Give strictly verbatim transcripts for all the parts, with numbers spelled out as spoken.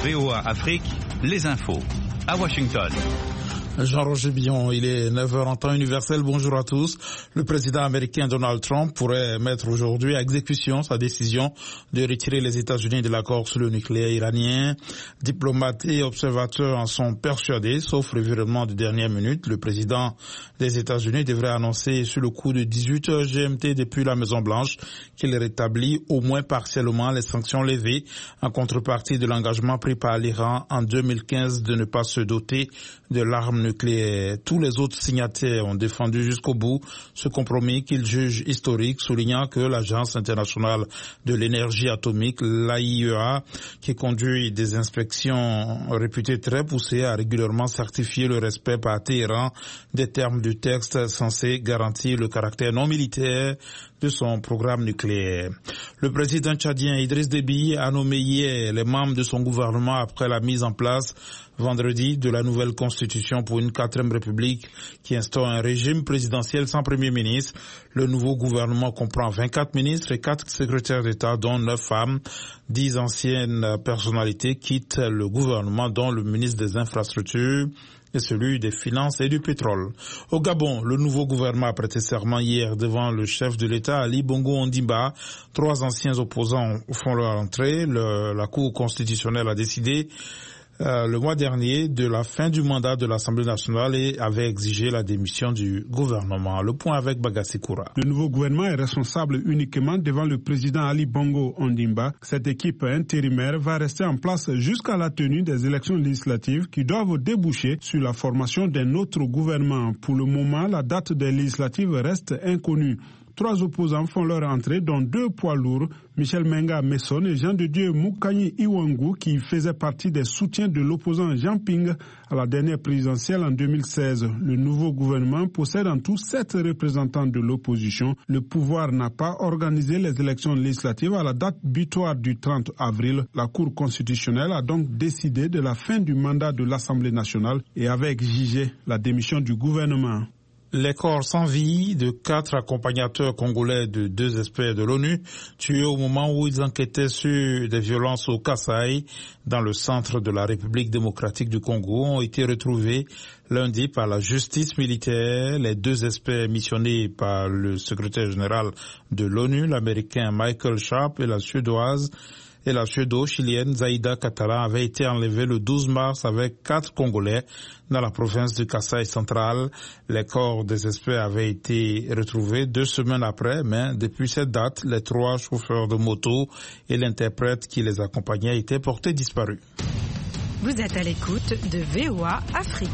V O A Afrique, les infos. À Washington. Jean-Roger Billon, il est neuf heures en temps universel. Bonjour à tous. Le président américain Donald Trump pourrait mettre aujourd'hui à exécution sa décision de retirer les États-Unis de l'accord sur le nucléaire iranien. Diplomates et observateurs en sont persuadés, sauf revirement de dernière minute. Le président des États-Unis devrait annoncer sur le coup de dix-huit heures G M T depuis la Maison-Blanche qu'il rétablit au moins partiellement les sanctions levées en contrepartie de l'engagement pris par l'Iran en deux mille quinze de ne pas se doter de l'arme nucléaire. Tous les autres signataires ont défendu jusqu'au bout ce compromis qu'ils jugent historique, soulignant que l'Agence internationale de l'énergie atomique, l'A I E A, qui conduit des inspections réputées très poussées, a régulièrement certifié le respect par Téhéran des termes du texte censé garantir le caractère non militaire de son programme nucléaire. Le président tchadien Idriss Déby a nommé hier les membres de son gouvernement après la mise en place vendredi de la nouvelle constitution pour une quatrième république qui instaure un régime présidentiel sans premier ministre. Le nouveau gouvernement comprend vingt-quatre ministres et quatre secrétaires d'État, dont neuf femmes. Dix anciennes personnalités quittent le gouvernement, dont le ministre des Infrastructures et celui des Finances et du Pétrole. Au Gabon, le nouveau gouvernement a prêté serment hier devant le chef de l'État, Ali Bongo Ondimba. Trois anciens opposants font leur entrée. Le, la Cour constitutionnelle a décidé Euh, le mois dernier de la fin du mandat de l'Assemblée nationale et avait exigé la démission du gouvernement. Le point avec Bagassi Koura. Le nouveau gouvernement est responsable uniquement devant le président Ali Bongo Ondimba. Cette équipe intérimaire va rester en place jusqu'à la tenue des élections législatives qui doivent déboucher sur la formation d'un autre gouvernement. Pour le moment, la date des législatives reste inconnue. Trois opposants font leur entrée, dont deux poids lourds, Michel Menga Messon et Jean de Dieu Moukanyi Iwangu, qui faisaient partie des soutiens de l'opposant Jean Ping à la dernière présidentielle en deux mille seize. Le nouveau gouvernement possède en tout sept représentants de l'opposition. Le pouvoir n'a pas organisé les élections législatives à la date butoir du trente avril. La Cour constitutionnelle a donc décidé de la fin du mandat de l'Assemblée nationale et avait exigé la démission du gouvernement. Les corps sans vie de quatre accompagnateurs congolais de deux experts de l'ONU tués au moment où ils enquêtaient sur des violences au Kasaï, dans le centre de la République démocratique du Congo, ont été retrouvés lundi par la justice militaire. Les deux experts missionnés par le secrétaire général de l'ONU, l'américain Michael Sharp, et la suédoise et la suédo-chilienne Zaïda Katala avaient été enlevés le douze mars avec quatre Congolais dans la province du Kasaï central. Les corps des experts avaient été retrouvés deux semaines après, mais depuis cette date, les trois chauffeurs de moto et l'interprète qui les accompagnait étaient portés disparus. Vous êtes à l'écoute de V O A Afrique.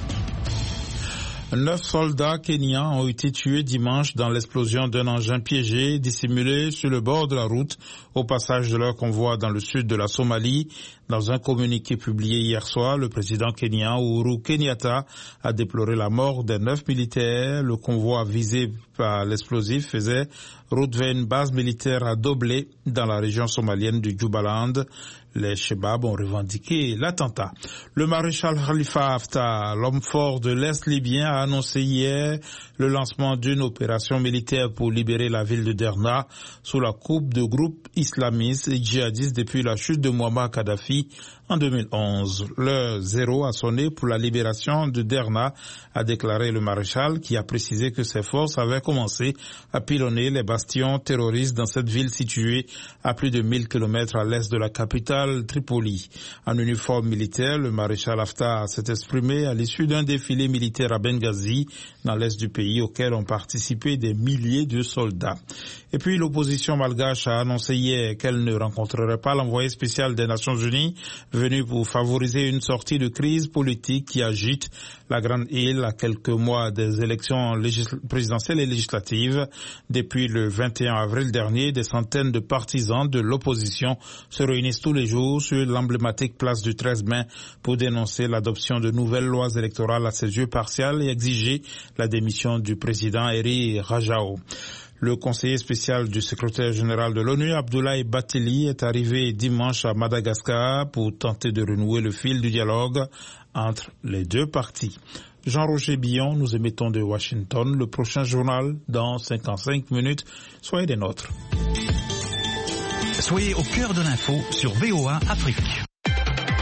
Neuf soldats kenyans ont été tués dimanche dans l'explosion d'un engin piégé dissimulé sur le bord de la route au passage de leur convoi dans le sud de la Somalie. Dans un communiqué publié hier soir, le président kenyan Uhuru Kenyatta a déploré la mort des neuf militaires. Le convoi visé par l'explosif faisait route vers une base militaire à Doblé dans la région somalienne du Jubaland. Les Chebab ont revendiqué l'attentat. Le maréchal Khalifa Haftar, l'homme fort de l'Est libyen, a annoncé hier le lancement d'une opération militaire pour libérer la ville de Derna sous la coupe de groupes islamistes et djihadistes depuis la chute de Muammar Kadhafi en deux mille onze. L'heure zéro a sonné pour la libération de Derna, a déclaré le maréchal, qui a précisé que ses forces avaient commencé à pilonner les bastions terroristes dans cette ville située à plus de mille kilomètres à l'est de la capitale Tripoli. En uniforme militaire, le maréchal Haftar s'est exprimé à l'issue d'un défilé militaire à Benghazi, dans l'est du pays, auquel ont participé des milliers de soldats. Et puis l'opposition malgache a annoncé hier qu'elle ne rencontrerait pas l'envoyé spécial des Nations Unies venu pour favoriser une sortie de crise politique qui agite la Grande Île à quelques mois des élections présidentielles et législatives. Depuis le vingt et un avril dernier, des centaines de partisans de l'opposition se réunissent tous les jours sur l'emblématique place du treize mai pour dénoncer l'adoption de nouvelles lois électorales à ses yeux partiales et exiger la démission du président Eri Rajao. Le conseiller spécial du secrétaire général de l'ONU, Abdoulaye Bathily, est arrivé dimanche à Madagascar pour tenter de renouer le fil du dialogue entre les deux parties. Jean-Roger Billon, nous émettons de Washington. Le prochain journal dans cinquante-cinq minutes. Soyez des nôtres. Soyez au cœur de l'info sur V O A Afrique.